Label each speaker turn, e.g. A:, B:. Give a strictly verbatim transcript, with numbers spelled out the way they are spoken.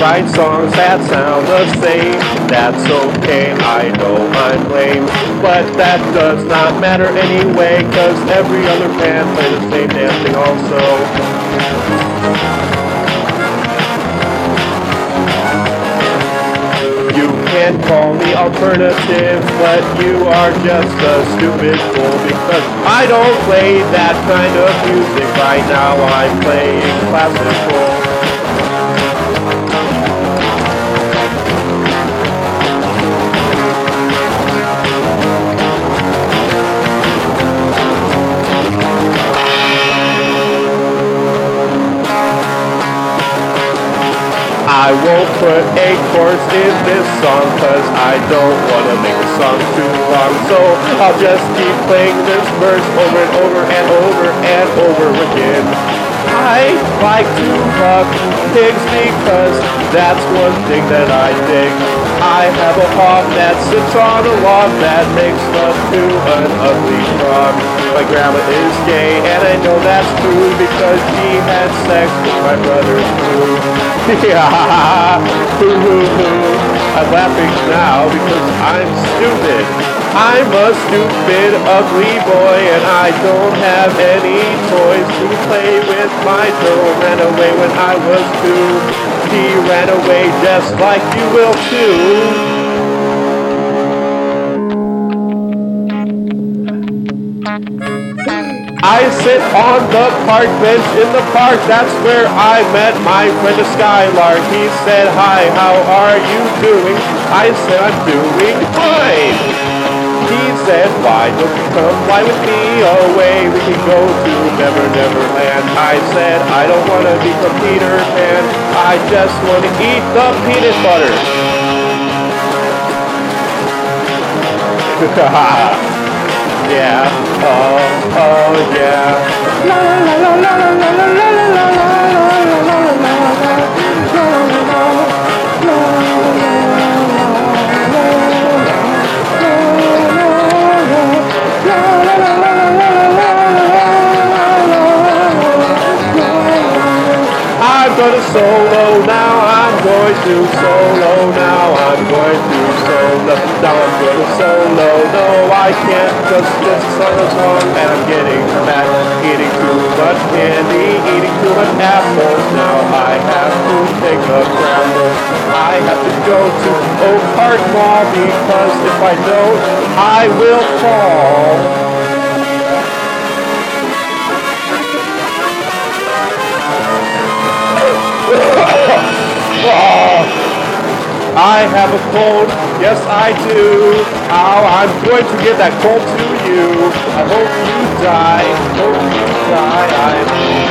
A: write songs that sound the same. That's okay, I know I'm lame, but that does not matter anyway, cause every other band play the same damn thing also. You can call me alternative, but you are just a stupid fool, because I don't play that kind of music right now, I'm playing classical. I won't put a chorus in this song, cause I don't want to make the song too long. So I'll just keep playing this verse over and over and over and over again. I like to fuck pigs because that's one thing that I dig. I have a hog that sits on a log that makes love to an ugly frog. My grandma is gay and I know that's true because she had sex with my brother's crew. Yeah, hoo hoo hoo. I'm laughing now because I'm stupid. I'm a stupid, ugly boy and I don't have any toys to play with. My turtle ran away when I was two. He ran away just like you will too. I sit on the park bench in the park, that's where I met my friend Skylark. He said, hi, how are you doing? I said, I'm doing fine. He said, why don't you come fly with me away? We can go to Never Never Land. I said, I don't want to become Peter Pan. I just want to eat the peanut butter. Yeah, oh, oh yeah. La la la la la la la la la la la I'm gonna solo now, I'm going to solo now, I'm going to solo, now I'm gonna solo, no I can't, just this song is long and I'm getting fat, eating too much candy, eating too much apples, now I have to take a scramble, I have to go to Oak Park Mall because if I don't, I will fall. I have a cold, yes I do. Ow, I'm going to give that cold to you. I hope you die, hope you die. I'm